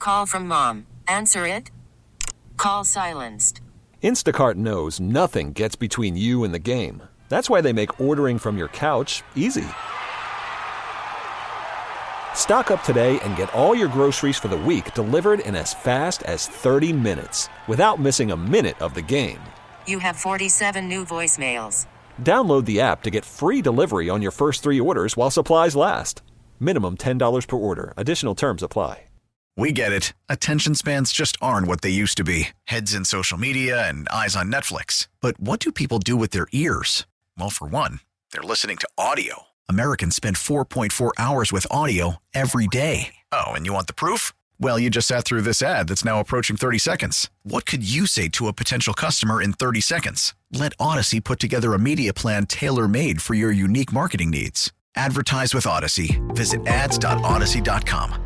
Call from mom. Answer it. Call silenced. Instacart knows nothing gets between you and the game. That's why they make ordering from your couch easy. Stock up today and get all your groceries for the week delivered in as fast as 30 minutes without missing a minute of the game. You have 47 new voicemails. Download the app to get free delivery on your first 3 orders while supplies last. Minimum $10 per order. Additional terms apply. We get it. Attention spans just aren't what they used to be. Heads in social media and eyes on Netflix. But what do people do with their ears? Well, for one, they're listening to audio. Americans spend 4.4 hours with audio every day. Oh, and you want the proof? Well, you just sat through this ad that's now approaching 30 seconds. What could you say to a potential customer in 30 seconds? Let Odyssey put together a media plan tailor-made for your unique marketing needs. Advertise with Odyssey. Visit ads.odyssey.com.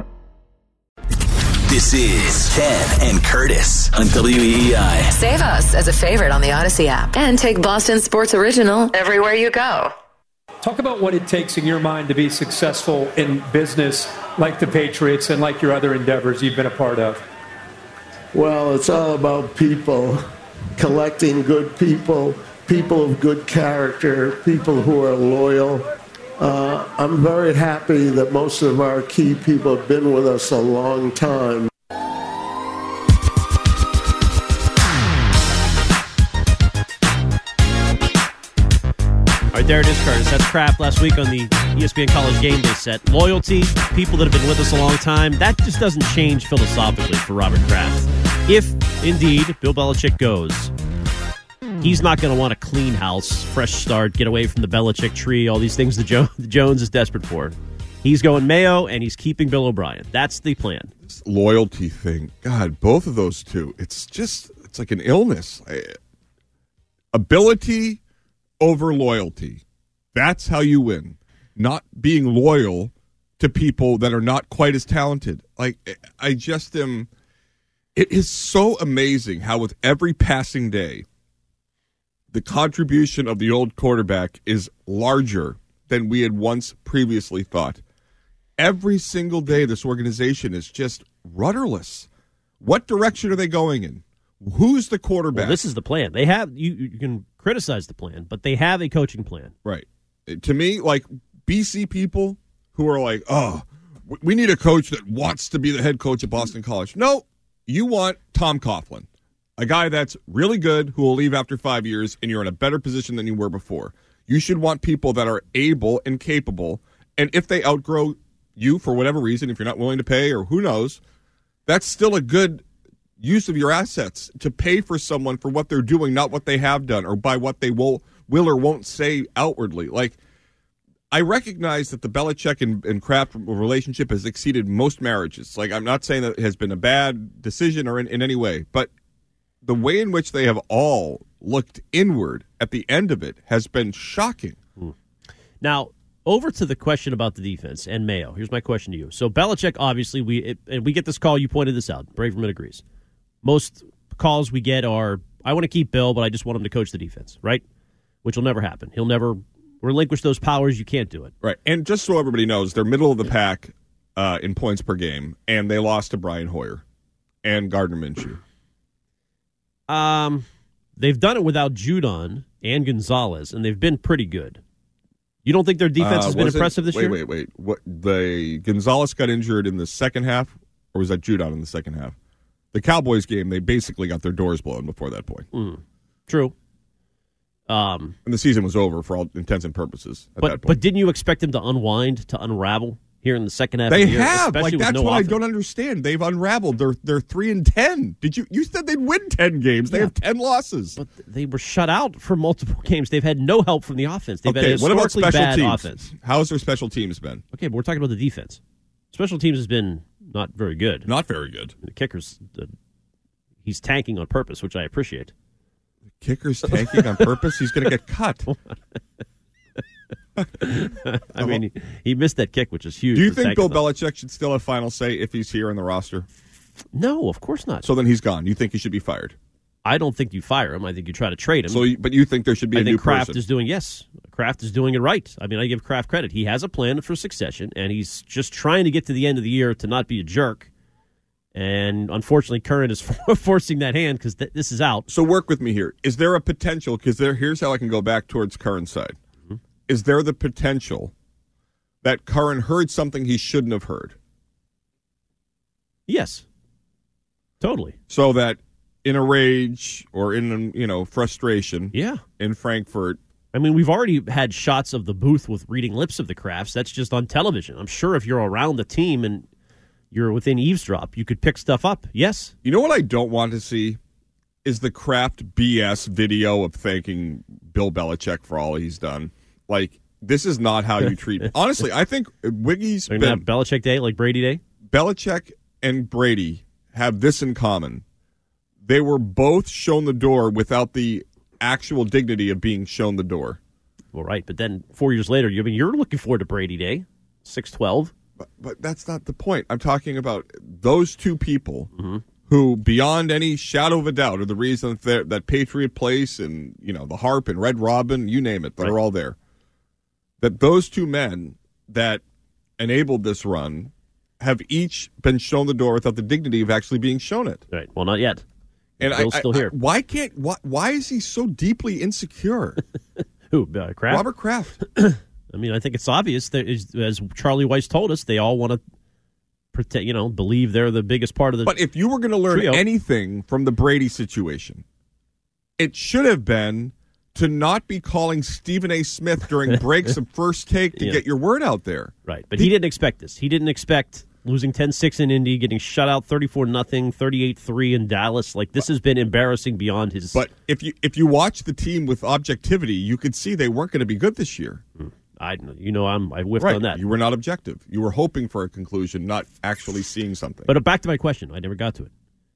This is Ken and Curtis on WEEI. Save us as a favorite on the Odyssey app and take Boston Sports Original everywhere you go. Talk about what it takes in your mind to be successful in business like the Patriots and like your other endeavors you've been a part of. Well, it's all about people, collecting good people, people of good character, people who are loyal. I'm very happy that most of our key people have been with us a long time. All right, there it is, Curtis. That's Kraft last week on the ESPN College Game Day set. Loyalty, people that have been with us a long time, that just doesn't change philosophically for Robert Kraft. If, indeed, Bill Belichick goes, he's not going to want a clean house, fresh start, get away from the Belichick tree, all these things the Jones is desperate for. He's going Mayo, and he's keeping Bill O'Brien. That's the plan. This loyalty thing, God, both of those two, it's like an illness. Ability over loyalty. That's how you win. Not being loyal to people that are not quite as talented. Like, I just am... It is so amazing how with every passing day, the contribution of the old quarterback is larger than we had once previously thought. Every single day, this organization is just rudderless. What direction are they going in? Who's the quarterback? Well, this is the plan. They have you can criticize the plan, but they have a coaching plan. Right. To me, like BC people who are like, oh, we need a coach that wants to be the head coach at Boston College. No, you want Tom Coughlin. A guy that's really good who will leave after 5 years, and you're in a better position than you were before. You should want people that are able and capable, and if they outgrow you for whatever reason, if you're not willing to pay or who knows, that's still a good use of your assets to pay for someone for what they're doing, not what they have done or by what they will or won't say outwardly. Like, I recognize that the Belichick and Kraft relationship has exceeded most marriages. Like, I'm not saying that it has been a bad decision or in any way, but the way in which they have all looked inward at the end of it has been shocking. Now, over to the question about the defense and Mayo. Here's my question to you. So Belichick, obviously, we get this call. You pointed this out. Braverman agrees. Most calls we get are, I want to keep Bill, but I just want him to coach the defense, right? Which will never happen. He'll never relinquish those powers. You can't do it. Right. And just so everybody knows, they're middle of the pack in points per game, and they lost to Brian Hoyer and Gardner Minshew. They've done it without Judon and Gonzalez, and they've been pretty good. You don't think their defense has been impressive this year? Wait. What, the Gonzalez got injured in the second half, or was that Judon in the second half? The Cowboys game, they basically got their doors blown before that point. True. And the season was over for all intents and purposes at that point. But didn't you expect them to unwind, to unravel here in the second half they of the year? Have. Like, that's what offense? I don't understand. They've unraveled. They're 3-10. You said they'd win 10 games. They have 10 losses. But they were shut out for multiple games. They've had no help from the offense. They've had a what about historically special bad teams? offense. How's their special teams been? Okay, but we're talking about the defense. Special teams has been not very good. Not very good. The kicker's he's tanking on purpose, which I appreciate. The kicker's tanking on purpose? He's going to get cut. I mean, he missed that kick, which is huge. Do you think Bill Belichick should still have final say if he's here in the roster? No, of course not. So then he's gone. You think he should be fired? I don't think you fire him. I think you try to trade him. But you think there should be a new person? Kraft is doing Kraft is doing it right. I mean, I give Kraft credit. He has a plan for succession, and he's just trying to get to the end of the year to not be a jerk And unfortunately, Curran is forcing that hand because this is out. So work with me here. Is there a potential, because here's how I can go back towards Curran's side. Mm-hmm. Is there the potential that Curran heard something he shouldn't have heard? Yes. Totally. So that in a rage or in frustration in Frankfurt. I mean, we've already had shots of the booth with reading lips of the Crafts. That's just on television. I'm sure if you're around the team and you're within eavesdrop, you could pick stuff up. Yes. You know what I don't want to see is the Kraft BS video of thanking Bill Belichick for all he's done. Like, this is not how you treat. Honestly, I think Wiggy's been have Belichick Day, like Brady Day. Belichick and Brady have this in common: they were both shown the door without the actual dignity of being shown the door. Well, right, but then 4 years later, you're looking forward to Brady Day, 6-12. But that's not the point. I'm talking about those two people who, beyond any shadow of a doubt, are the reason that Patriot Place and the Harp and Red Robin, you name it, that are all there. That those two men that enabled this run have each been shown the door without the dignity of actually being shown it. Right. Well, not yet. And Bill's still here. Why is he so deeply insecure? Who? Kraft? Robert Kraft. I mean, I think it's obvious that, as Charlie Weiss told us, they all want to pretend, believe they're the biggest part of the. But if you were going to learn anything from the Brady situation, it should have been to not be calling Stephen A. Smith during breaks of First Take to get your word out there. Right, but he didn't expect this. He didn't expect losing 10-6 in Indy, getting shut out 34-0, 38-3 in Dallas. Like, this has been embarrassing beyond his. But if you watch the team with objectivity, you could see they weren't going to be good this year. I whiffed on that. You were not objective. You were hoping for a conclusion, not actually seeing something. But back to my question. I never got to it.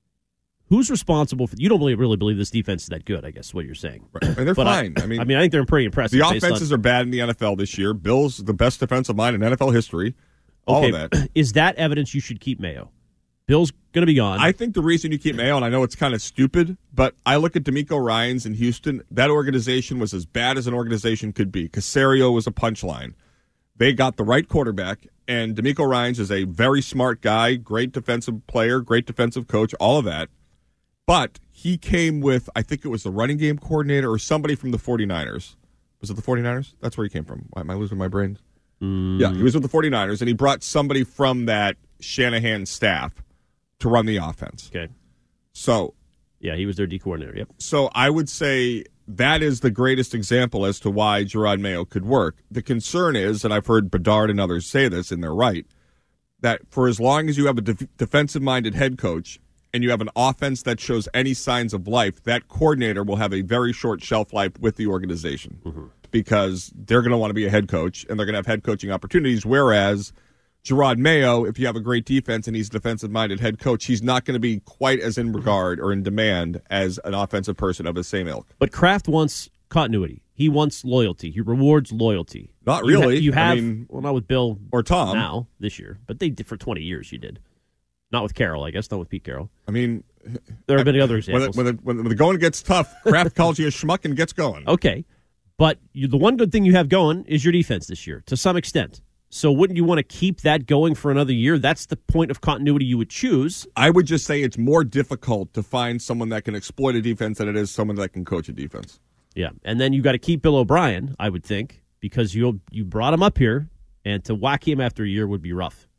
Who's responsible for? You don't really believe this defense is that good, I guess, is what you're saying. Right. And they're fine. I think they're pretty impressive. The offenses are bad in the NFL this year. Bill's the best defensive mind in NFL history. All of that. Is that evidence you should keep Mayo? Bill's going to be gone. I think the reason you keep Mayo, and I know it's kind of stupid, but I look at DeMeco Ryans in Houston. That organization was as bad as an organization could be. Caserio was a punchline. They got the right quarterback, and DeMeco Ryans is a very smart guy, great defensive player, great defensive coach, all of that. But he came with, I think it was the running game coordinator or somebody from the 49ers. Was it the 49ers? That's where he came from. Why am I losing my brain? Yeah, he was with the 49ers, and he brought somebody from that Shanahan staff to run the offense. Okay. So. Yeah, he was their D coordinator, yep. So I would say that is the greatest example as to why Jerod Mayo could work. The concern is, and I've heard Bedard and others say this, and they're right, that for as long as you have a defensive-minded head coach and you have an offense that shows any signs of life, that coordinator will have a very short shelf life with the organization. Mm-hmm. Because they're going to want to be a head coach, and they're going to have head coaching opportunities, whereas Jerod Mayo, if you have a great defense and he's a defensive-minded head coach, he's not going to be quite as in regard or in demand as an offensive person of the same ilk. But Kraft wants continuity. He wants loyalty. He rewards loyalty. Not really. Not with Bill or Tom now, this year, but they did for 20 years, you did. Not with Carroll, I guess, not with Pete Carroll. I mean, there have been other examples. When the going gets tough, Kraft calls you a schmuck and gets going. Okay. But the one good thing you have going is your defense this year, to some extent. So wouldn't you want to keep that going for another year? That's the point of continuity you would choose. I would just say it's more difficult to find someone that can exploit a defense than it is someone that can coach a defense. Yeah, and then you got to keep Bill O'Brien, I would think, because you brought him up here, and to whack him after a year would be rough.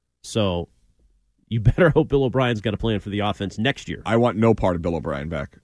So you better hope Bill O'Brien's got a plan for the offense next year. I want no part of Bill O'Brien back.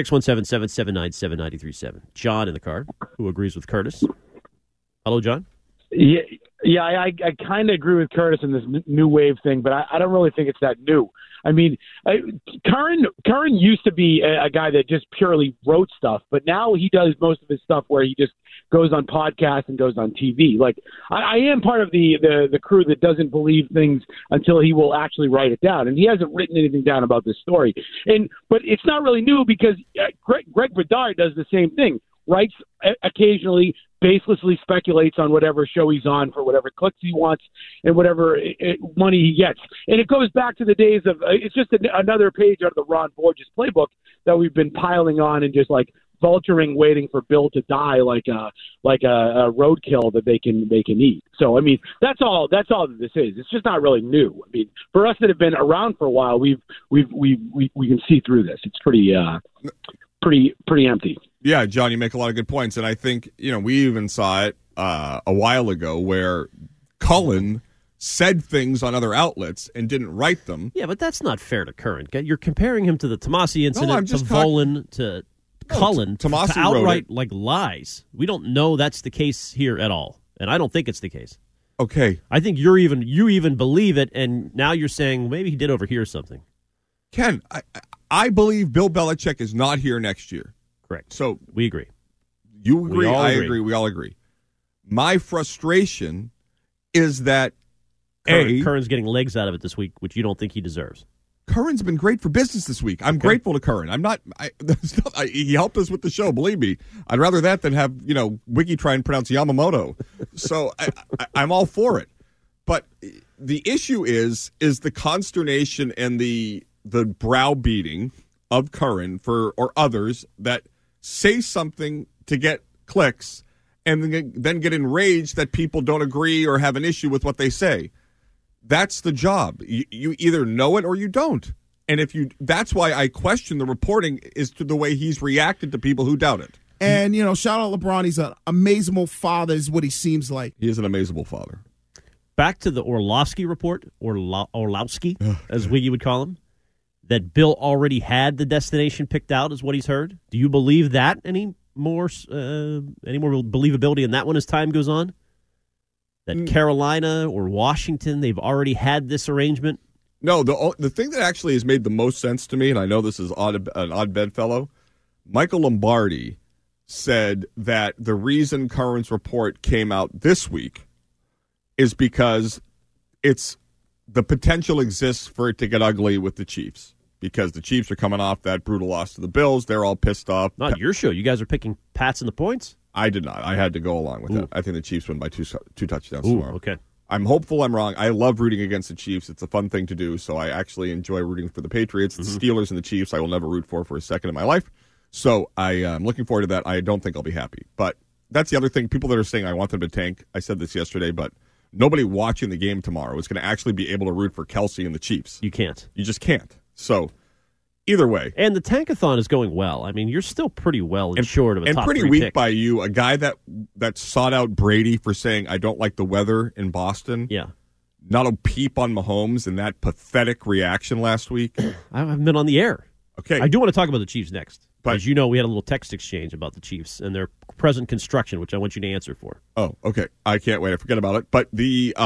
617-779-7937. John in the car, who agrees with Curtis. Hello, John. Yeah, I kind of agree with Curtis in this new wave thing, but I don't really think it's that new. I mean, Curran used to be a guy that just purely wrote stuff, but now he does most of his stuff where he just goes on podcasts and goes on TV. Like, I am part of the crew that doesn't believe things until he will actually write it down, and he hasn't written anything down about this story. But it's not really new because Greg Bedard does the same thing. Writes occasionally, baselessly speculates on whatever show he's on for whatever clicks he wants and whatever money he gets. And it goes back to the days of it's just another page out of the Ron Borges playbook that we've been piling on and just like vulturing, waiting for Bill to die like a roadkill that they can eat. So I mean, that's all that this is. It's just not really new. I mean, for us that have been around for a while, we can see through this. It's pretty empty. Yeah, John, you make a lot of good points, and I think we even saw it a while ago where Cullen said things on other outlets and didn't write them. Yeah, but that's not fair to Curran. You're comparing him to the Tomasi incident, to Volan, to Cullen, to outright like lies. We don't know that's the case here at all, and I don't think it's the case. Okay, I think you even believe it, and now you're saying maybe he did overhear something. Ken, I believe Bill Belichick is not here next year. Correct. So we agree. You agree. I agree. We all agree. My frustration is that Curran's getting legs out of it this week, which you don't think he deserves. Curran's been great for business this week. I'm grateful to Curran. He helped us with the show, believe me. I'd rather that than have, Wiki try and pronounce Yamamoto. So I'm all for it. But the issue is the consternation and the browbeating of Curran or others that say something to get clicks and then get enraged that people don't agree or have an issue with what they say. That's the job. You either know it or you don't. And that's why I question the reporting is to the way he's reacted to people who doubt it. And, shout out LeBron. He's an amazable father is what he seems like. He is an amazable father. Back to the Orlovsky report, Orlowski, as Wiggy would call him, that Bill already had the destination picked out is what he's heard. Do you believe that any more believability in that one as time goes on? That Carolina or Washington, they've already had this arrangement? No, the thing that actually has made the most sense to me, and I know this is an odd bedfellow, Michael Lombardi said that the reason Curran's report came out this week is because the potential exists for it to get ugly with the Chiefs, because the Chiefs are coming off that brutal loss to the Bills. They're all pissed off. Not your show. You guys are picking Pats in the points? I did not. I had to go along with that. I think the Chiefs win by two touchdowns tomorrow. Okay. I'm hopeful I'm wrong. I love rooting against the Chiefs. It's a fun thing to do, so I actually enjoy rooting for the Patriots. The Steelers and the Chiefs I will never root for a second in my life. So I am looking forward to that. I don't think I'll be happy. But that's the other thing. People that are saying I want them to tank, I said this yesterday, but nobody watching the game tomorrow is going to actually be able to root for Kelsey and the Chiefs. You can't. You just can't. So either way. And the tankathon is going well. I mean, you're still pretty well insured of a top 3 and pretty weak pick. by you, a guy that sought out Brady for saying, I don't like the weather in Boston. Yeah. Not a peep on Mahomes and that pathetic reaction last week. I haven't been on the air. Okay. I do want to talk about the Chiefs next. But, as you know, we had a little text exchange about the Chiefs and their present construction, which I want you to answer for. Oh, okay. I can't wait. I forget about it. But the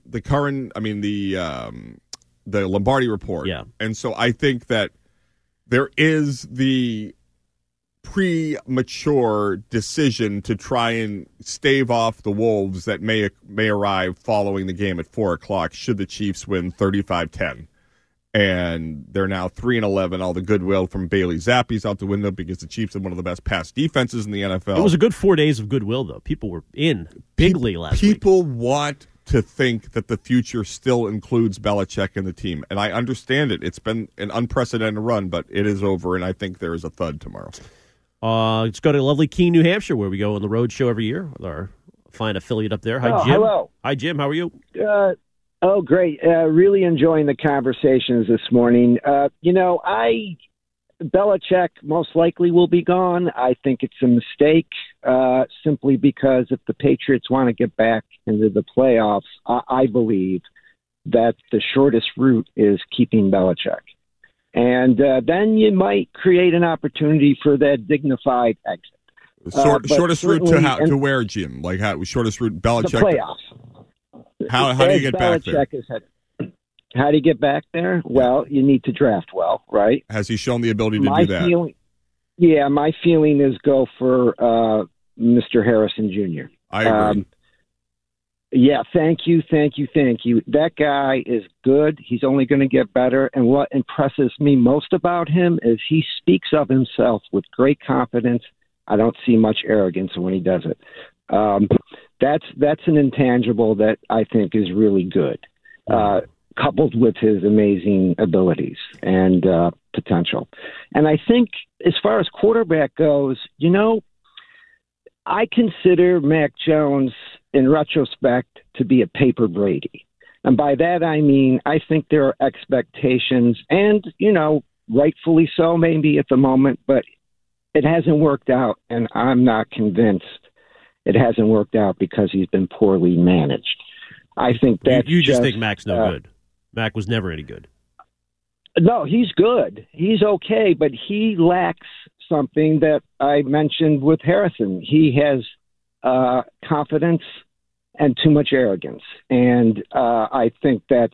Lombardi report. Yeah. And so I think that there is the premature decision to try and stave off the wolves that may arrive following the game at 4:00 should the Chiefs win 35-10. And they're now 3-11. All the goodwill from Bailey Zappe's out the window because the Chiefs have one of the best pass defenses in the NFL. It was a good 4 days of goodwill, though. People were in bigly last week. People want to think that the future still includes Belichick and the team. And I understand it. It's been an unprecedented run, but it is over, and I think there is a thud tomorrow. Let's go to lovely Keene, New Hampshire, where we go on the road show every year with our fine affiliate up there. Hi, Jim. Hello. Hi, Jim. How are you? Oh, great. Really enjoying the conversations this morning. Belichick most likely will be gone. I think it's a mistake simply because if the Patriots want to get back into the playoffs, I believe that the shortest route is keeping Belichick. And then you might create an opportunity for that dignified exit. Shortest route to where, Jim? Like shortest route, Belichick? The playoffs. How do you get back there? How do you get back there? Well, you need to draft well, right? Has he shown the ability to do that? My feeling is go for Mr. Harrison Jr. I agree. Thank you. That guy is good. He's only going to get better. And what impresses me most about him is he speaks of himself with great confidence. I don't see much arrogance when he does it. That's an intangible that I think is really good. coupled with his amazing abilities and potential. And I think as far as quarterback goes, I consider Mac Jones, in retrospect, to be a paper Brady. And by that, I mean, I think there are expectations, and, rightfully so maybe at the moment, but it hasn't worked out, and I'm not convinced it hasn't worked out because he's been poorly managed. I think that's you just think Mac's no good. Mac was never any good. No, he's good. He's okay, but he lacks something that I mentioned with Harrison. He has confidence and too much arrogance, and I think that's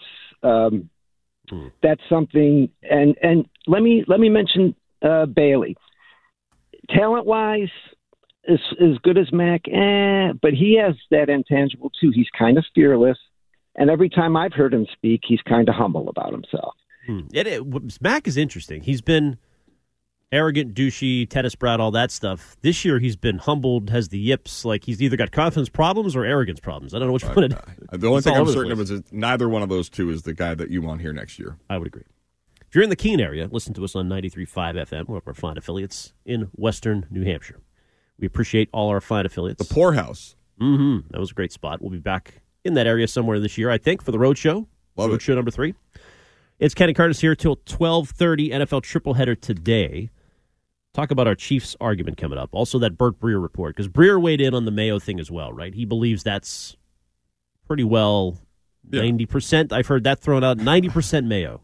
something. And let me mention Bailey. Talent-wise, as good as Mac, but he has that intangible too. He's kind of fearless, and every time I've heard him speak, he's kind of humble about himself. Mac is interesting. He's been arrogant, douchey, tennis brat, all that stuff. This year he's been humbled, has the yips. Like he's either got confidence problems or arrogance problems. I don't know which one it is. The only thing I'm certain of is that neither one of those two is the guy that you want here next year. I would agree. If you're in the Keene area, listen to us on 93.5 FM, one of our fine affiliates in Western New Hampshire. We appreciate all our fine affiliates. The Poorhouse. Mm-hmm. That was a great spot. We'll be back in that area somewhere this year, I think, for the Road Show. Road Show number 3. It's Ken and Curtis here till 12:30, NFL tripleheader today. Talk about our Chiefs argument coming up. Also that Burt Breer report, because Breer weighed in on the Mayo thing as well, right? He believes that's pretty well 90%. I've heard that thrown out, 90% Mayo.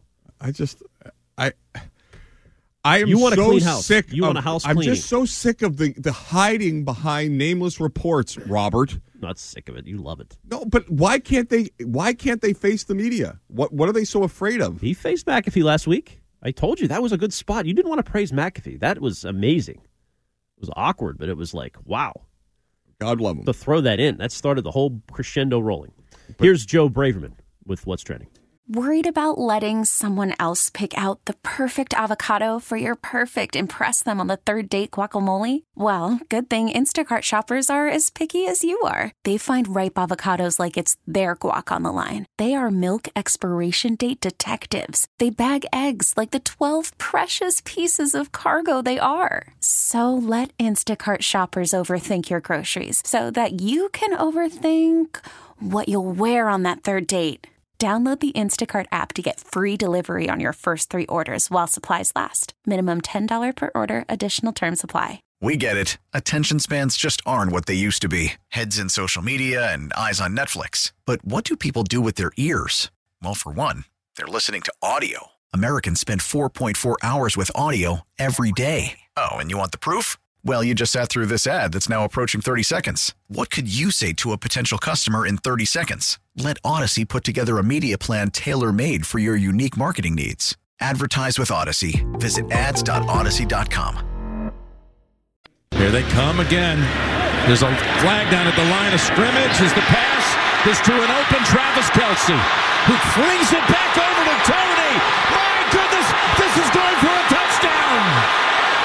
I am you want so a clean house. sick. You want a house cleaning. I'm just so sick of the hiding behind nameless reports, Robert. Not sick of it. You love it. No, but why can't they face the media? What are they so afraid of? He faced McAfee last week. I told you that was a good spot. You didn't want to praise McAfee. That was amazing. It was awkward, but it was like, wow. God love him. To throw that in, that started the whole crescendo rolling. Here's Joe Braverman with What's Trending. Worried about letting someone else pick out the perfect avocado for your perfect impress them on the third date guacamole? Well, good thing Instacart shoppers are as picky as you are. They find ripe avocados like it's their guac on the line. They are milk expiration date detectives. They bag eggs like the 12 precious pieces of cargo they are. So let Instacart shoppers overthink your groceries so that you can overthink what you'll wear on that third date. Download the Instacart app to get free delivery on your first 3 orders while supplies last. Minimum $10 per order. Additional terms apply. We get it. Attention spans just aren't what they used to be. Heads in social media and eyes on Netflix. But what do people do with their ears? Well, for one, they're listening to audio. Americans spend 4.4 hours with audio every day. Oh, and you want the proof? Well, you just sat through this ad that's now approaching 30 seconds. What could you say to a potential customer in 30 seconds? Let Odyssey put together a media plan tailor-made for your unique marketing needs. Advertise with Odyssey. Visit ads.odyssey.com. Here they come again. There's a flag down at the line of scrimmage as the pass is to an open Travis Kelce, who flings it back over to Tony. My goodness, this is going for a touchdown.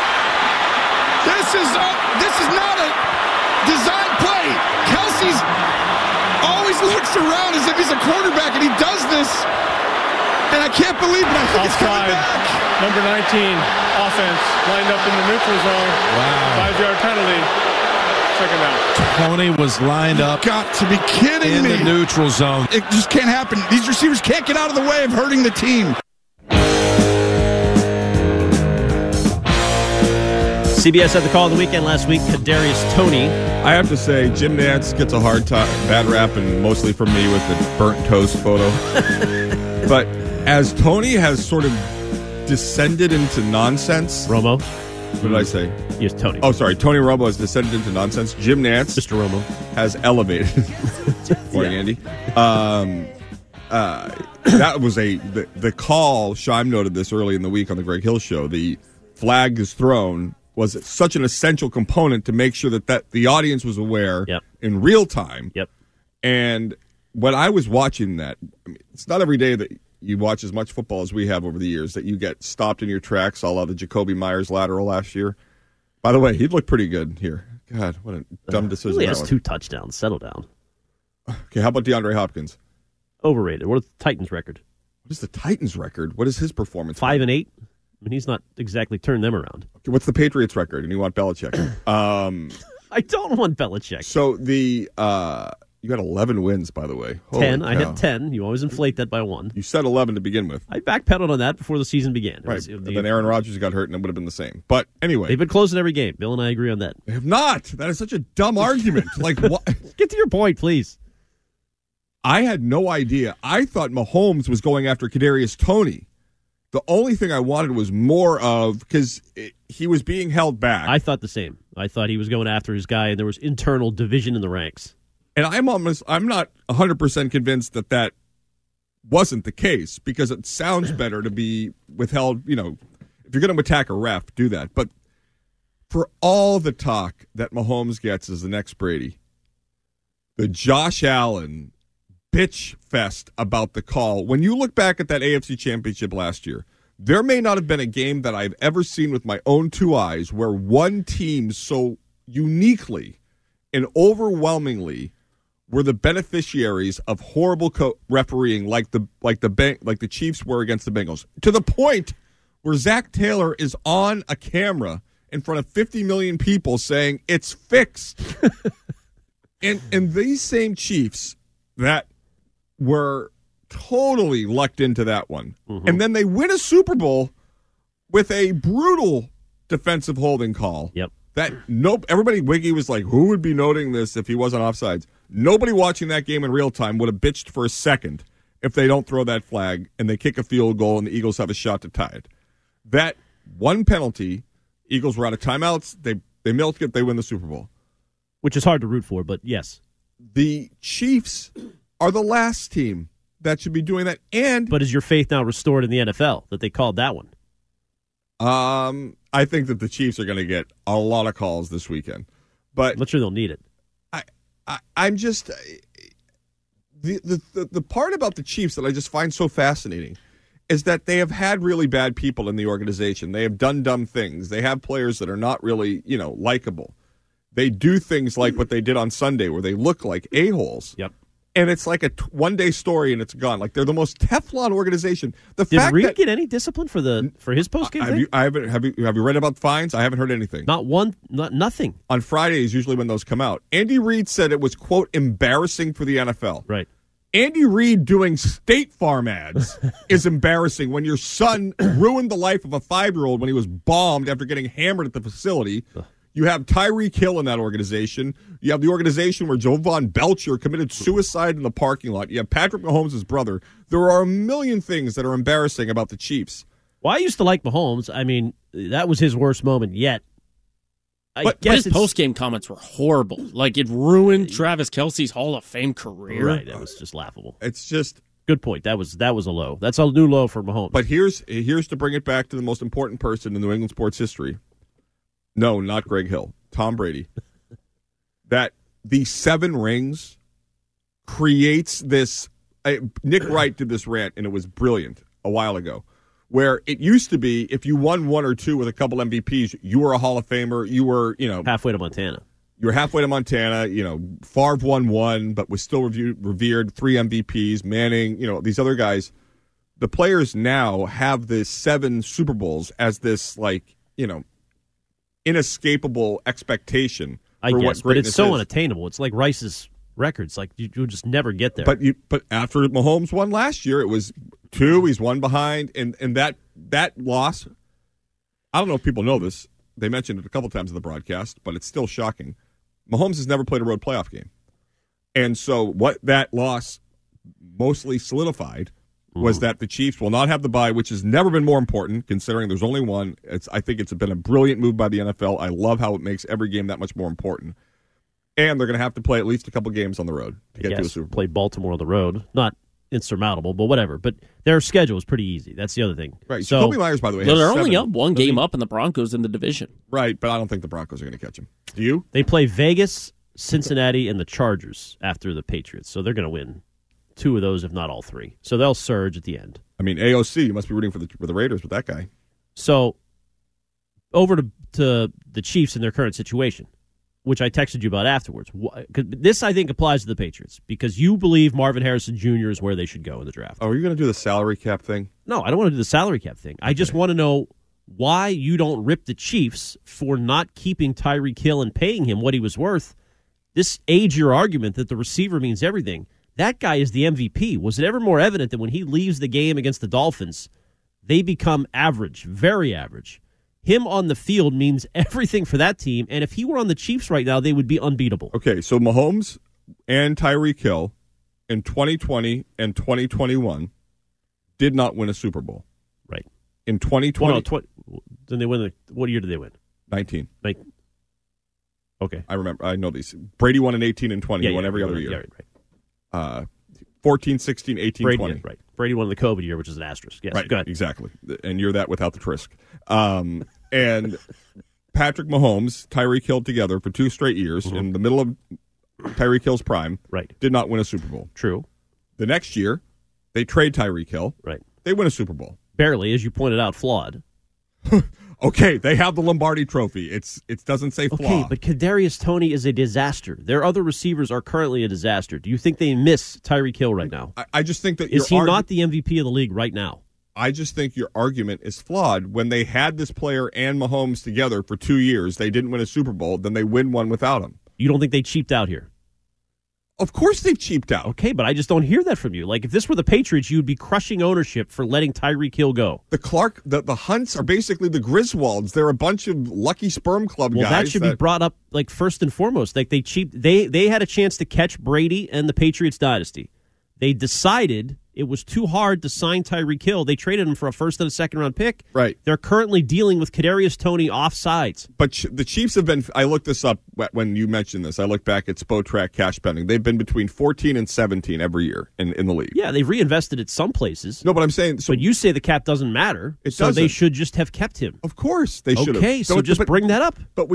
This is not a design play. Kelce's always looks around as if he's a quarterback, and he does this. And I can't believe it. I think it's coming back. Number 19, offense, lined up in the neutral zone. Wow. 5-yard penalty. Second down. Tony was lined up. You've got to be kidding me. In the neutral zone. It just can't happen. These receivers can't get out of the way of hurting the team. CBS had the call of the weekend last week. Kadarius Toney. I have to say, Jim Nantz gets a bad rap, and mostly from me with the burnt toast photo. But as Toney has sort of descended into nonsense. Romo. What did I say? Yes, Tony. Oh, sorry. Tony Romo has descended into nonsense. Jim Nantz. Mr. Romo. Has elevated. Morning, Andy. That was the call. Scheim noted this early in the week on the Greg Hill Show. The flag is thrown was such an essential component to make sure that the audience was aware in real time. Yep. And when I was watching that, I mean, it's not every day that you watch as much football as we have over the years that you get stopped in your tracks, a la the Jacoby Myers lateral last year. By the way, he'd look pretty good here. God, what a dumb decision. He has 2 touchdowns. Settle down. Okay, how about DeAndre Hopkins? Overrated. What's the Titans' record? What is the Titans' record? What is his performance? 5-8. I mean, he's not exactly turned them around. Okay, what's the Patriots' record? And you want Belichick? I don't want Belichick. So you got 11 wins, by the way. 10. I had 10. You always inflate that by 1. You said 11 to begin with. I backpedaled on that before the season began. Right. Then Aaron Rodgers got hurt, and it would have been the same. But anyway. They've been closing every game. Bill and I agree on that. They have not. That is such a dumb argument. Like, what? Get to your point, please. I had no idea. I thought Mahomes was going after Kadarius Toney. The only thing I wanted was more of, because he was being held back. I thought the same. I thought he was going after his guy, and there was internal division in the ranks. And I'm not 100% convinced that wasn't the case, because it sounds better to be withheld. You know, if you're going to attack a ref, do that. But for all the talk that Mahomes gets as the next Brady, the Josh Allen bitch fest about the call. When you look back at that AFC Championship last year, there may not have been a game that I've ever seen with my own two eyes where one team so uniquely and overwhelmingly were the beneficiaries of horrible refereeing, like the Chiefs were against the Bengals, to the point where Zach Taylor is on a camera in front of 50 million people saying it's fixed. and these same Chiefs that were totally lucked into that one. Mm-hmm. And then they win a Super Bowl with a brutal defensive holding call. Yep. Everybody, Wiggy was like, who would be noting this if he wasn't offsides? Nobody watching that game in real time would have bitched for a second if they don't throw that flag and they kick a field goal and the Eagles have a shot to tie it. That one penalty, Eagles were out of timeouts. They milked it. They win the Super Bowl. Which is hard to root for, but yes. The Chiefs are the last team that should be doing that. But is your faith now restored in the NFL that they called that one? I think that the Chiefs are going to get a lot of calls this weekend. But I'm not sure they'll need it. I'm just the part about the Chiefs that I just find so fascinating is that they have had really bad people in the organization. They have done dumb things. They have players that are not really, likable. They do things like what they did on Sunday where they look like a-holes. Yep. And it's like a one-day story and it's gone. Like they're the most Teflon organization. Did Reed get any discipline for his post-game thing? Have you read about fines? I haven't heard anything. Nothing. On Friday is usually when those come out. Andy Reid said it was, quote, embarrassing for the NFL. Right. Andy Reid doing State Farm ads is embarrassing when your son ruined the life of a 5-year-old when he was bombed after getting hammered at the facility. You have Tyreek Hill in that organization. You have the organization where Jovan Belcher committed suicide in the parking lot. You have Patrick Mahomes' brother. There are a million things that are embarrassing about the Chiefs. Well, I used to like Mahomes. I mean, that was his worst moment yet. But his post-game comments were horrible. Like, it ruined Travis Kelce's Hall of Fame career. Right, that was just laughable. It's just... Good point. That was a low. That's a new low for Mahomes. But here's to bring it back to the most important person in New England sports history. No, not Greg Hill. Tom Brady. That the 7 rings creates this... Nick Wright did this rant, and it was brilliant a while ago, where it used to be if you won 1 or 2 with a couple MVPs, you were a Hall of Famer. You were, halfway to Montana. You were halfway to Montana. Favre won 1, but was still revered. 3 MVPs. Manning, these other guys. The players now have this 7 Super Bowls as this, inescapable expectation. I guess, but it's so unattainable. It's like Rice's records. Like you just never get there. But after Mahomes won last year, it was 2. He's 1 behind, and that loss. I don't know if people know this. They mentioned it a couple times in the broadcast, but it's still shocking. Mahomes has never played a road playoff game, and so what that loss mostly solidified was that the Chiefs will not have the bye, which has never been more important, considering there's only one. I think it's been a brilliant move by the NFL. I love how it makes every game that much more important. And they're going to have to play at least a couple games on the road to get to a Super Bowl. Play Baltimore on the road. Not insurmountable, but whatever. But their schedule is pretty easy. That's the other thing. Right. So Kobe Myers, by the way, they're only up 1 game up in the Broncos in the division. Right, but I don't think the Broncos are going to catch them. Do you? They play Vegas, Cincinnati, and the Chargers after the Patriots, so they're going to win 2 of those, if not all 3. So they'll surge at the end. I mean, AOC, you must be rooting for the Raiders with that guy. So over to the Chiefs in their current situation. which I texted you about afterwards. This, I think, applies to the Patriots because you believe Marvin Harrison Jr. is where they should go in the draft. Oh, are you going to do the salary cap thing? No, I don't want to do the salary cap thing. I just want to know why you don't rip the Chiefs for not keeping Tyreek Hill and paying him what he was worth. This aids your argument that the receiver means everything. That guy is the MVP. Was it ever more evident that when he leaves the game against the Dolphins, they become average, very average? Him on the field means everything for that team, and if he were on the Chiefs right now, they would be unbeatable. Okay, so Mahomes and Tyreek Hill in 2020 and 2021 did not win a Super Bowl. Right. In 2020... then they win what year did they win? 19. Okay. I remember. I know these. Brady won in 18 and 20. He won every other year. Yeah, right. 14, 16, 18, Brady, 20. Right. Brady won the COVID year, which is an asterisk. Yes, right, go ahead. Exactly. And you're that without the Trisk. And Patrick Mahomes, Tyreek Hill together for 2 straight years in the middle of Tyreek Hill's prime. Right. Did not win a Super Bowl. True. The next year, they trade Tyreek Hill. Right. They win a Super Bowl. Barely, as you pointed out, flawed. Okay, they have the Lombardi Trophy. It doesn't say flaw. Okay, but Kadarius Toney is a disaster. Their other receivers are currently a disaster. Do you think they miss Tyreek Hill right now? I just think that is he not the MVP of the league right now? I just think your argument is flawed. When they had this player and Mahomes together for 2 years, they didn't win a Super Bowl. Then they win one without him. You don't think they cheaped out here? Of course they've cheaped out. Okay, but I just don't hear that from you. Like, if this were the Patriots, you'd be crushing ownership for letting Tyreek Hill go. The Hunts are basically the Griswolds. They're a bunch of lucky sperm club guys. Well, that should be brought up, like, first and foremost. Like, they had a chance to catch Brady and the Patriots dynasty. They decided it was too hard to sign Tyreek Hill. They traded him for a first and a second round pick. Right. They're currently dealing with Kadarius Toney offsides. But the Chiefs have been, I looked this up when you mentioned this. I looked back at Spotrac cash spending. They've been between 14 and 17 every year in the league. Yeah, they've reinvested at some places. No, but I'm saying. But you say the cap doesn't matter. So they should just have kept him. Of course they should have. Okay, so just bring that up. But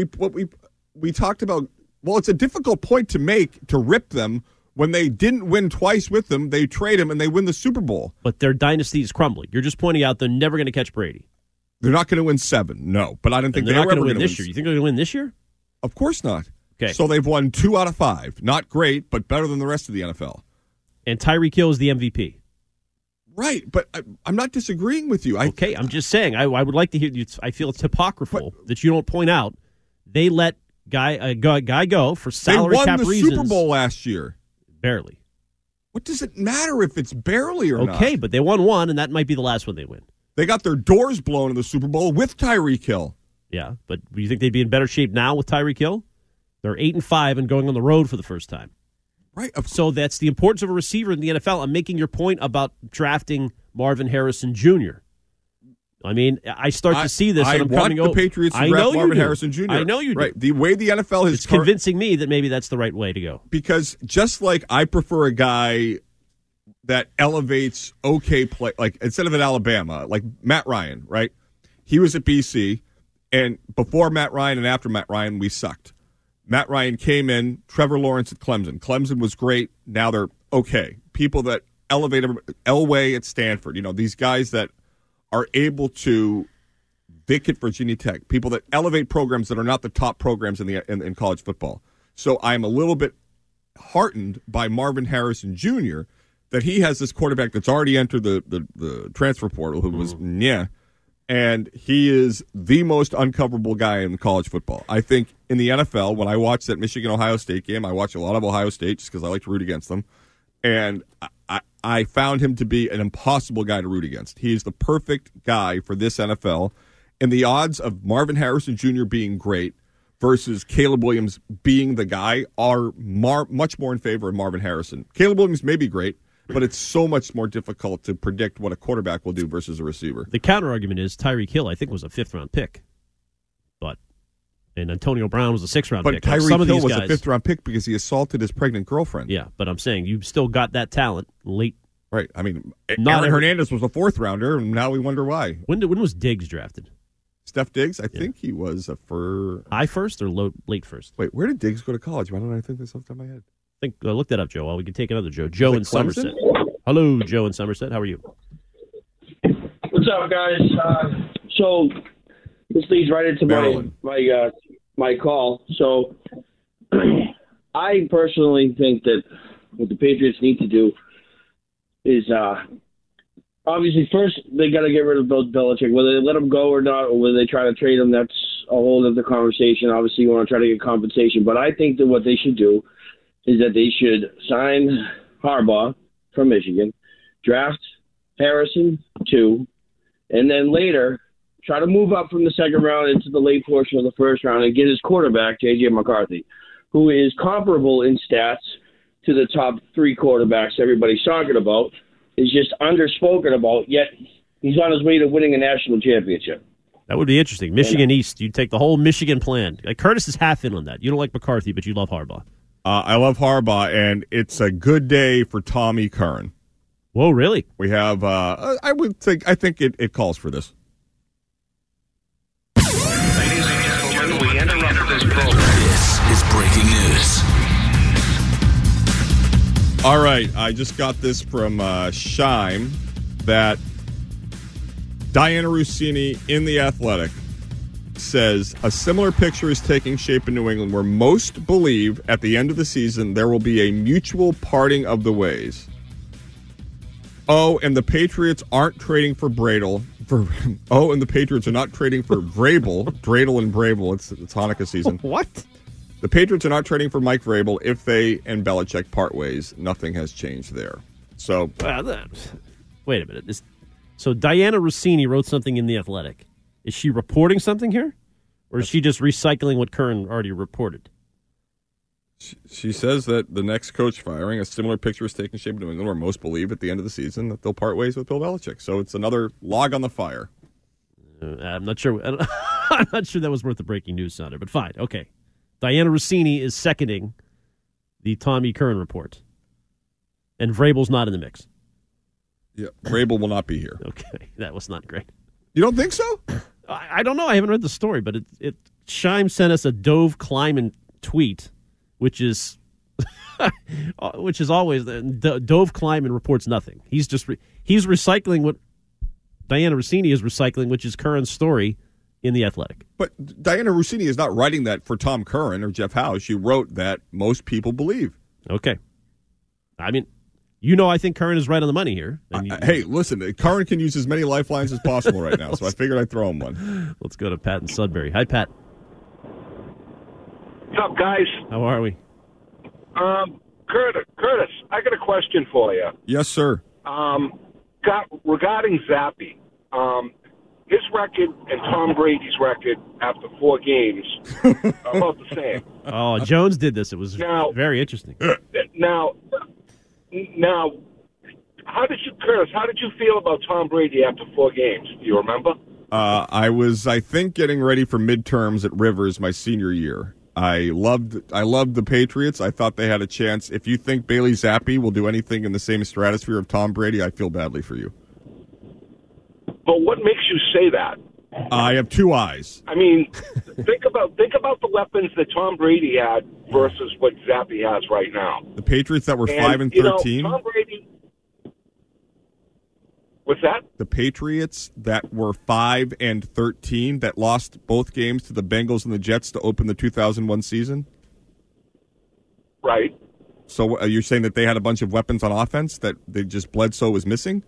we talked about, well, it's a difficult point to make to rip them. When they didn't win twice with them, they trade him and they win the Super Bowl. But their dynasty is crumbling. You're just pointing out they're never going to catch Brady. They're not going to win 7, no. But I don't think they're they not were going to win this year. You think they're going to win this year? Of course not. Okay. So they've won 2 out of 5. Not great, but better than the rest of the NFL. And Tyreek Hill is the MVP. Right, but I'm not disagreeing with you. Okay, I'm just saying. I would like to hear you. I feel it's hypocritical that you don't point out they let guy go for salary cap reasons. They won the Super Bowl last year. Barely. What does it matter if it's barely or not? Okay, but they won one, and that might be the last one they win. They got their doors blown in the Super Bowl with Tyreek Hill. Yeah, but do you think they'd be in better shape now with Tyreek Hill? They're 8-5 and going on the road for the first time. Right. So that's the importance of a receiver in the NFL. I'm making your point about drafting Marvin Harrison Jr. I mean, I start to see this, and I'm coming over. I want the Patriots to draft Marvin Harrison Jr. I know you do. Right. The way the NFL has... It's convincing me that maybe that's the right way to go. Because just like I prefer a guy that elevates okay play, like instead of at Alabama, like Matt Ryan, right? He was at BC, and before Matt Ryan and after Matt Ryan, we sucked. Matt Ryan came in, Trevor Lawrence at Clemson. Clemson was great. Now they're okay. People that elevate Elway at Stanford, these guys that are able to Vic at Virginia Tech, people that elevate programs that are not the top programs in college football. So I'm a little bit heartened by Marvin Harrison Jr., that he has this quarterback that's already entered the transfer portal who was and he is the most uncoverable guy in college football. I think in the NFL, when I watch that Michigan-Ohio State game, I watch a lot of Ohio State just because I like to root against them, and I found him to be an impossible guy to root against. He is the perfect guy for this NFL, and the odds of Marvin Harrison Jr. being great versus Caleb Williams being the guy are much more in favor of Marvin Harrison. Caleb Williams may be great, but it's so much more difficult to predict what a quarterback will do versus a receiver. The counter-argument is Tyreek Hill, I think, was a 5th-round pick. And Antonio Brown was a 6th-round pick. But Tyreek Hill was a 5th-round pick because he assaulted his pregnant girlfriend. Yeah, but I'm saying you've still got that talent late. Right. I mean, Aaron Hernandez was a 4th-rounder, and now we wonder why. When was Diggs drafted? Steph Diggs? I think he was high first or late first? Wait, where did Diggs go to college? Why don't I think this off the top of my head? Look that up, Joe. Well, we can take another Joe. Joe in Somerset. Hello, Joe in Somerset. How are you? What's up, guys? So this leads right into my call. So I personally think that what the Patriots need to do is obviously first they got to get rid of Bill Belichick. Whether they let him go or not, or whether they try to trade him, that's a whole other conversation. Obviously, you want to try to get compensation. But I think that what they should do is that they should sign Harbaugh from Michigan, draft Harrison 2, and then later try to move up from the second round into the late portion of the first round and get his quarterback, J.J. McCarthy, who is comparable in stats to the top 3 quarterbacks everybody's talking about, is just underspoken about, yet he's on his way to winning a national championship. That would be interesting. Michigan East, you'd take the whole Michigan plan. Curtis is half in on that. You don't like McCarthy, but you love Harbaugh. I love Harbaugh, and it's a good day for Tommy Curran. Whoa, really? We have, I think it calls for this. Ladies and gentlemen, we interrupt this program. This is breaking news. All right, I just got this from Scheim that Diana Rossini in The Athletic says a similar picture is taking shape in New England where most believe at the end of the season there will be a mutual parting of the ways. Oh, and the Patriots aren't trading for Bradel. And the Patriots are not trading for Vrabel. Dreidel and Vrabel. It's Hanukkah season. What? The Patriots are not trading for Mike Vrabel. If they and Belichick part ways, nothing has changed there. So, wait a minute. So Diana Rossini wrote something in The Athletic. Is she reporting something here? Or is she just recycling what Curran already reported? She says that the next coach firing, a similar picture is taking shape in New England where most believe at the end of the season that they'll part ways with Bill Belichick. So it's another log on the fire. I'm not sure. I'm not sure that was worth the breaking news sounder, but fine. Okay. Diana Rossini is seconding the Tommy Curran report. And Vrabel's not in the mix. Yeah, Vrabel will not be here. Okay, that was not great. You don't think so? I don't know. I haven't read the story, but Scheim sent us a Dove Kleiman tweet, which is always Dove Kleiman reports nothing. He's just he's recycling what Diana Rossini is recycling, which is Curran's story in The Athletic. But Diana Rossini is not writing that for Tom Curran or Jeff Howe. She wrote that most people believe. Okay. I mean, I think Curran is right on the money here. Hey, listen, Curran can use as many lifelines as possible right now, so I figured I'd throw him one. Let's go to Pat in Sudbury. Hi, Pat. What's up, guys? How are we? Curtis, I got a question for you. Yes, sir. Regarding Zappe, his record and Tom Brady's record after 4 games are about the same. Oh, Jones did this. It was very interesting. Now, how did you feel about Tom Brady after 4 games? Do you remember? I was, getting ready for midterms at Rivers my senior year. I loved the Patriots. I thought they had a chance. If you think Bailey Zappi will do anything in the same stratosphere of Tom Brady, I feel badly for you. But what makes you say that? I have 2 eyes. I mean, think about the weapons that Tom Brady had versus what Zappi has right now. The Patriots that were 5-13. Tom Brady. What's that? The Patriots that were 5-13 that lost both games to the Bengals and the Jets to open the 2001 season. Right. So you're saying that they had a bunch of weapons on offense that they just Bledsoe was missing?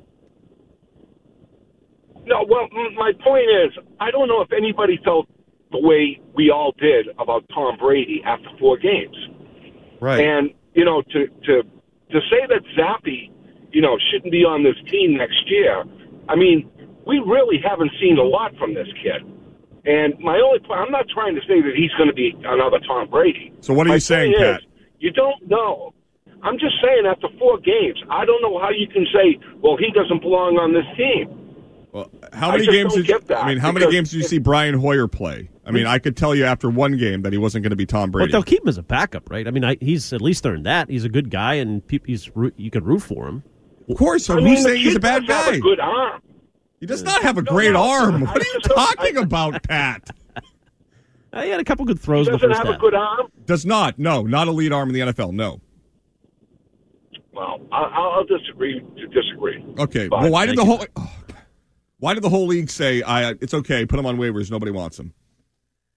No, well, my point is, I don't know if anybody felt the way we all did about Tom Brady after 4 games. Right. And, to say that Zappi, shouldn't be on this team next year, I mean, we really haven't seen a lot from this kid. And my only point, I'm not trying to say that he's going to be another Tom Brady. So what are you saying, Pat? You don't know. I'm just saying after 4 games, I don't know how you can say, well, he doesn't belong on this team. Well, how many games did you see Brian Hoyer play? I mean, I could tell you after 1 game that he wasn't going to be Tom Brady. But they'll keep him as a backup, right? I mean, he's at least earned that. He's a good guy, and you can root for him. Of course. So who's saying he's a bad guy? Have a good arm. He does not have a great arm. What are you talking about, Pat? He had a couple good throws. He doesn't have a good arm? Does not. No, not a lead arm in the NFL. No. Well, I'll disagree to disagree. Okay. But, well, why did the whole league say it's okay, put him on waivers, nobody wants him?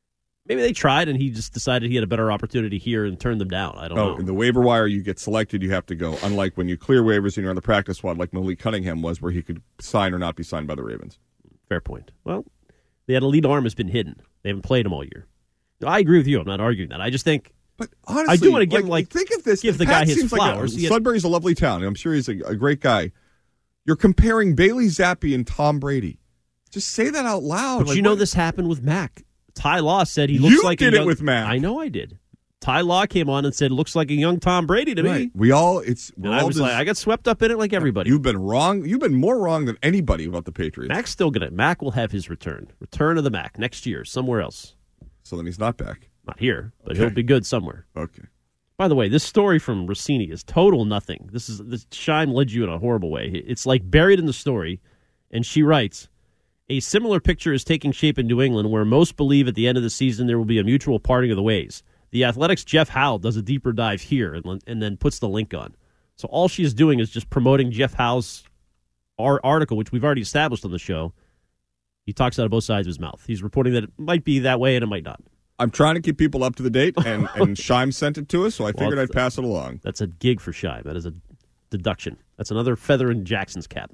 Maybe they tried and he just decided he had a better opportunity here and turned them down. I don't know. In the waiver wire, you get selected, you have to go. Unlike when you clear waivers and you're on the practice squad, like Malik Cunningham was, where he could sign or not be signed by the Ravens. Fair point. Well, that elite arm has been hidden. They haven't played him all year. I agree with you. I'm not arguing that. I just think. But honestly, I do want to give think of this. Give the guy his flowers. Sudbury's a lovely town, and I'm sure he's a great guy. You're comparing Bailey Zappi and Tom Brady. Just say that out loud. But this happened with Mac. Ty Law said he looks like a young... You did it with Mac. I know I did. Ty Law came on and said, looks like a young Tom Brady to me. We all, I got swept up in it like everybody. You've been wrong. You've been more wrong than anybody about the Patriots. Mac's still going to. Mac will have his return. Return of the Mac next year, somewhere else. So then he's not back. Not here, but he'll be good somewhere. Okay. By the way, this story from Rossini is total nothing. This Scheim led you in a horrible way. It's like buried in the story, and she writes, a similar picture is taking shape in New England, where most believe at the end of the season there will be a mutual parting of the ways. The Athletic's Jeff Howe does a deeper dive here and then puts the link on. So all she is doing is just promoting Jeff Howe's article, which we've already established on the show. He talks out of both sides of his mouth. He's reporting that it might be that way and it might not. I'm trying to keep people up to the date, and Scheim sent it to us, so I figured I'd pass it along. That's a gig for Scheim. That is a deduction. That's another feather in Jackson's cap.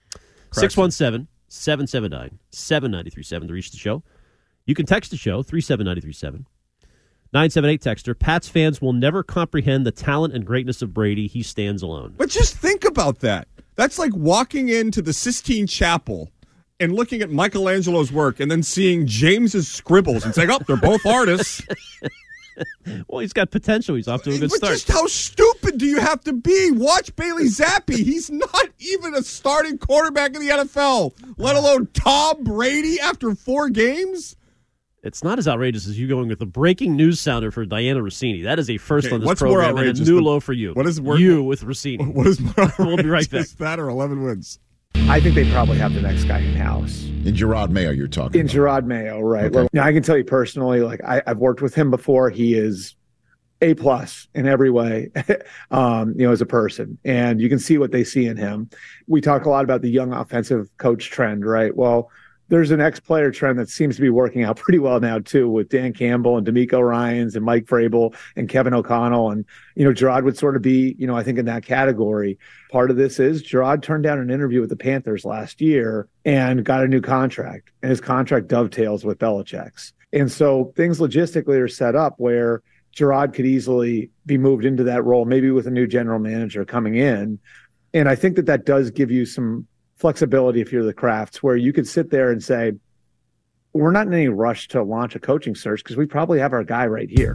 617-779-7937 to reach the show. You can text the show, 37937. 978 texter, Pats fans will never comprehend the talent and greatness of Brady. He stands alone. But just think about that. That's like walking into the Sistine Chapel and looking at Michelangelo's work and then seeing James's scribbles and saying, oh, they're both artists. Well, he's got potential. He's off to a good start. Just how stupid do you have to be? Watch Bailey Zappi. He's not even a starting quarterback in the NFL, let alone Tom Brady after 4 games. It's not as outrageous as you going with the breaking news sounder for Diana Rossini. That is a first on this what's program more outrageous and a new low for you. What is you with Rossini? What is more outrageous? We'll be right back. That or 11 wins? I think they probably have the next guy in-house. In Gerard Mayo, you're talking about. Gerard Mayo, right. Okay. Well, now, I can tell you personally, I've worked with him before. He is A+ in every way, as a person. And you can see what they see in him. We talk a lot about the young offensive coach trend, right? Well, there's an ex-player trend that seems to be working out pretty well now, too, with Dan Campbell and D'Amico Ryans and Mike Vrabel and Kevin O'Connell. And, Gerard would sort of be, I think in that category. Part of this is Gerard turned down an interview with the Panthers last year and got a new contract. And his contract dovetails with Belichick's. And so things logistically are set up where Gerard could easily be moved into that role, maybe with a new general manager coming in. And I think that does give you some flexibility if you're the Crafts, where you could sit there and say, we're not in any rush to launch a coaching search because we probably have our guy right here.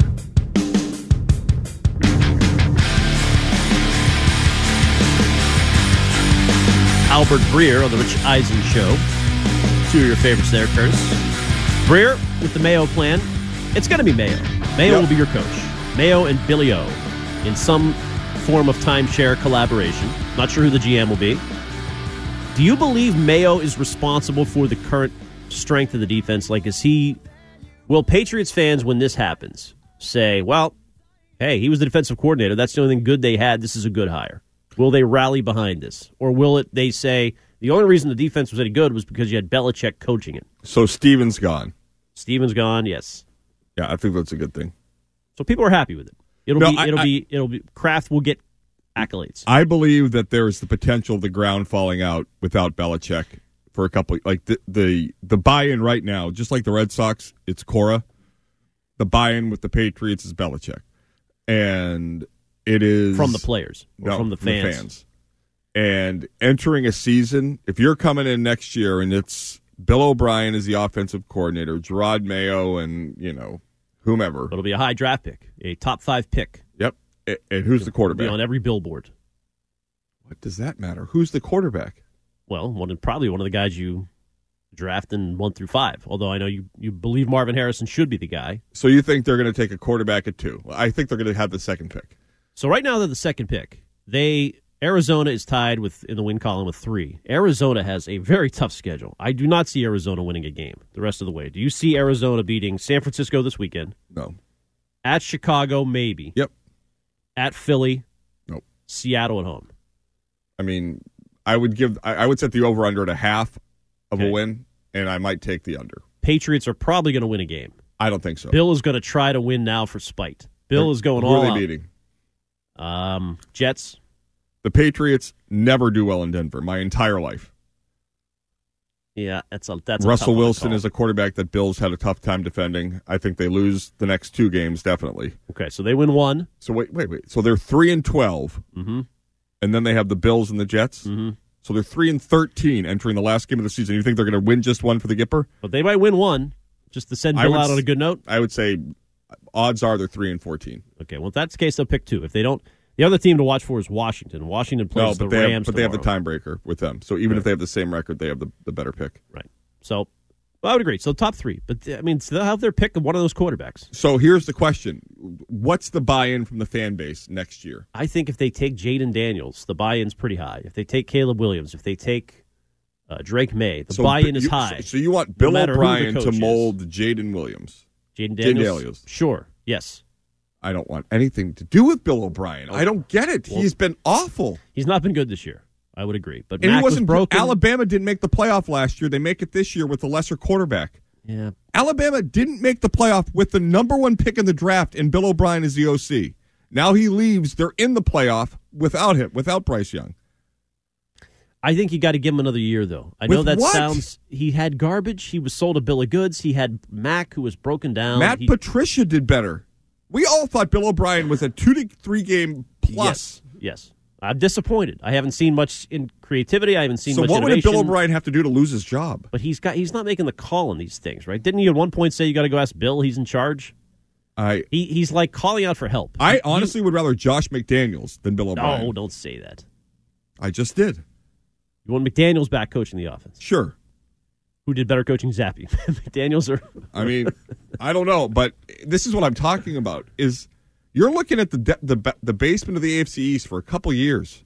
Albert Breer on the Rich Eisen Show. 2 of your favorites there, Curtis. Breer with the Mayo plan. It's going to be Mayo. Mayo will be your coach. Mayo and Billy O in some form of timeshare collaboration. Not sure who the GM will be. Do you believe Mayo is responsible for the current strength of the defense? Will Patriots fans, when this happens, say, well, hey, he was the defensive coordinator. That's the only thing good they had. This is a good hire. Will they rally behind this? Or will they say, the only reason the defense was any good was because you had Belichick coaching it? So Steven's gone. Steven's gone, yes. Yeah, I think that's a good thing. So people are happy with it. It'll be Kraft will get accolades. I believe that there is the potential of the ground falling out without Belichick for a couple. Like the buy-in right now, just like the Red Sox, it's Cora. The buy-in with the Patriots is Belichick, and it is from the players, from the fans. And entering a season, if you're coming in next year and it's Bill O'Brien is the offensive coordinator, Gerard Mayo, and whomever, it'll be a high draft pick, a top 5 pick. Yep. And who's the quarterback? Be on every billboard. What does that matter? Who's the quarterback? Well, probably one of the guys you draft in 1 through 5. Although I know you believe Marvin Harrison should be the guy. So you think they're going to take a quarterback at 2? I think they're going to have the second pick. So right now they're the second pick. Arizona is tied in the win column with 3. Arizona has a very tough schedule. I do not see Arizona winning a game the rest of the way. Do you see Arizona beating San Francisco this weekend? No. At Chicago, maybe. Yep. At Philly? Nope. Seattle at home? I mean, I would set the over-under at a half of a win, and I might take the under. Patriots are probably going to win a game. I don't think so. Bill is going to try to win now for spite. Bill is going all out. Who are they beating? Jets. The Patriots never do well in Denver my entire life. Yeah, that's Russell Wilson is a quarterback that Bills had a tough time defending. I think they lose the next 2 games, definitely. Okay, so they win 1. So wait. So they're 3-12, mm-hmm. and then they have the Bills and the Jets. Mm-hmm. So they're 3-13 entering the last game of the season. You think they're going to win just 1 for the Gipper? But they might win 1, just to send Bill out on a good note. I would say odds are they're 3-14. Okay, well, if that's the case, they'll pick 2. If they don't, the other team to watch for is Washington. Washington plays the Rams but they have the tiebreaker with them. So even if they have the same record, they have the better pick. Right. So I would agree. So top 3. But, I mean, so they'll have their pick of one of those quarterbacks. So here's the question. What's the buy-in from the fan base next year? I think if they take Jaden Daniels, the buy-in's pretty high. If they take Caleb Williams, if they take Drake May, the buy-in is high. So you want Bill O'Brien to mold Jaden Williams? Jaden Daniels? Sure, yes. I don't want anything to do with Bill O'Brien. I don't get it. Well, he's been awful. He's not been good this year. I would agree. But and Mac he wasn't was broken. Alabama didn't make the playoff last year. They make it this year with a lesser quarterback. Yeah. Alabama didn't make the playoff with the number 1 pick in the draft, and Bill O'Brien is the OC. Now he leaves. They're in the playoff without him, without Bryce Young. I think you got to give him another year, though. I know that sounds... He had garbage. He was sold a bill of goods. He had Mac, who was broken down. Matt Patricia did better. We all thought Bill O'Brien was a 2 to 3 game plus. Yes. I'm disappointed. I haven't seen much in creativity. I haven't seen much innovation. So what would Bill O'Brien have to do to lose his job? But he's not making the call on these things, right? Didn't he at one point say you got to go ask Bill? He's in charge. He's like calling out for help. I honestly would rather Josh McDaniels than Bill O'Brien. No, don't say that. I just did. You want McDaniels back coaching the offense? Sure. Who did better coaching Zappy? McDaniels or... I mean, I don't know, but this is what I'm talking about, is you're looking at the basement of the AFC East for a couple years.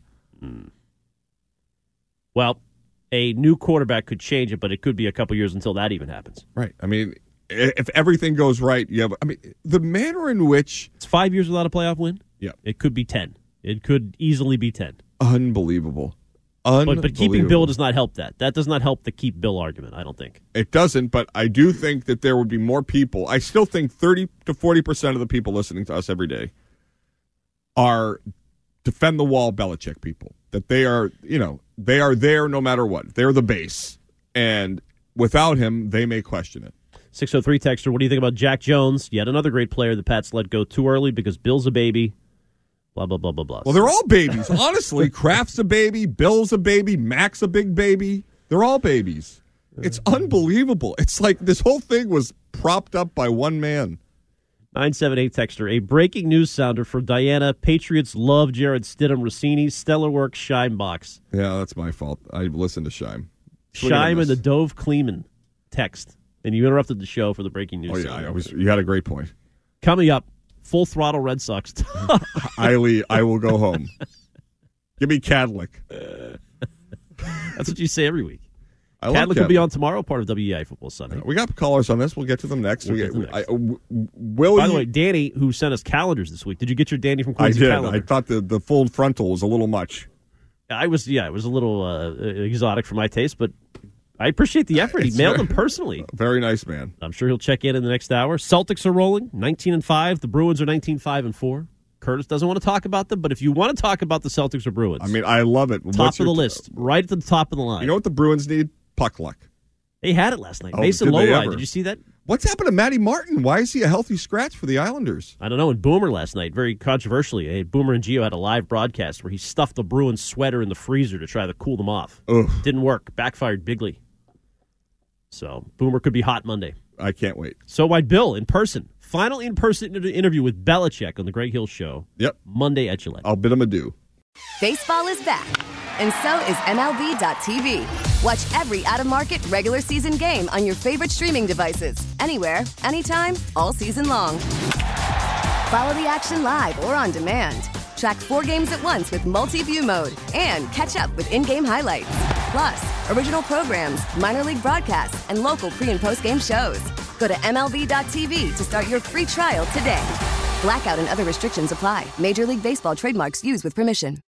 Well, a new quarterback could change it, but it could be a couple years until that even happens. Right. I mean, if everything goes right, the manner in which... It's 5 years without a playoff win? Yeah. It could be 10. It could easily be 10. Unbelievable. But keeping Bill does not help that. That does not help the keep Bill argument, I don't think. It doesn't, but I do think that there would be more people. I still think 30 to 40% of the people listening to us every day are defend the wall Belichick people. That they are there no matter what. They're the base. And without him, they may question it. 603 texter, what do you think about Jack Jones? Yet another great player the Pats let go too early because Bill's a baby. Blah, blah, blah, blah, blah. Well, they're all babies. Honestly, Kraft's a baby. Bill's a baby. Mac's a big baby. They're all babies. It's unbelievable. It's like this whole thing was propped up by one man. 978 texter, a breaking news sounder for Diana. Patriots love Jared Stidham. Rossini, stellar work, Shime box. Yeah, that's my fault. I listened to Shime. Shime and the Dove Kleeman text. And you interrupted the show for the breaking news. Oh, yeah. You had a great point. Coming up. Full throttle Red Sox. I will go home. Give me Cadlick. That's what you say every week. Cadlick will be on tomorrow, part of WEI Football Sunday. We got callers on this. We'll get to them next. By the way, Danny, who sent us calendars this week, did you get your Danny from Quincy calendar? I did. I thought the full frontal was a little much. It was a little exotic for my taste, but I appreciate the effort. He mailed them personally. Very nice, man. I'm sure he'll check in the next hour. Celtics are rolling, 19-5. The Bruins are 19-5-4. Curtis doesn't want to talk about them, but if you want to talk about the Celtics or Bruins, I mean, I love it. Top of the list, right at the top of the line. You know what the Bruins need? Puck luck. They had it last night. Mason Lowry, did you see that? What's happened to Matty Martin? Why is he a healthy scratch for the Islanders? I don't know. And Boomer last night, very controversially, Boomer and Gio had a live broadcast where he stuffed the Bruins sweater in the freezer to try to cool them off. Ugh. Didn't work. Backfired bigly. So Boomer could be hot Monday. I can't wait. So why Bill in person? Final in-person interview with Belichick on the Greg Hill Show. Yep. Monday at Gillette. I'll bid him adieu. Baseball is back, and so is MLB.tv. Watch every out-of-market regular season game on your favorite streaming devices. Anywhere, anytime, all season long. Follow the action live or on demand. Track 4 games at once with multi-view mode and catch up with in-game highlights. Plus, original programs, minor league broadcasts, and local pre- and post-game shows. Go to MLB.tv to start your free trial today. Blackout and other restrictions apply. Major League Baseball trademarks used with permission.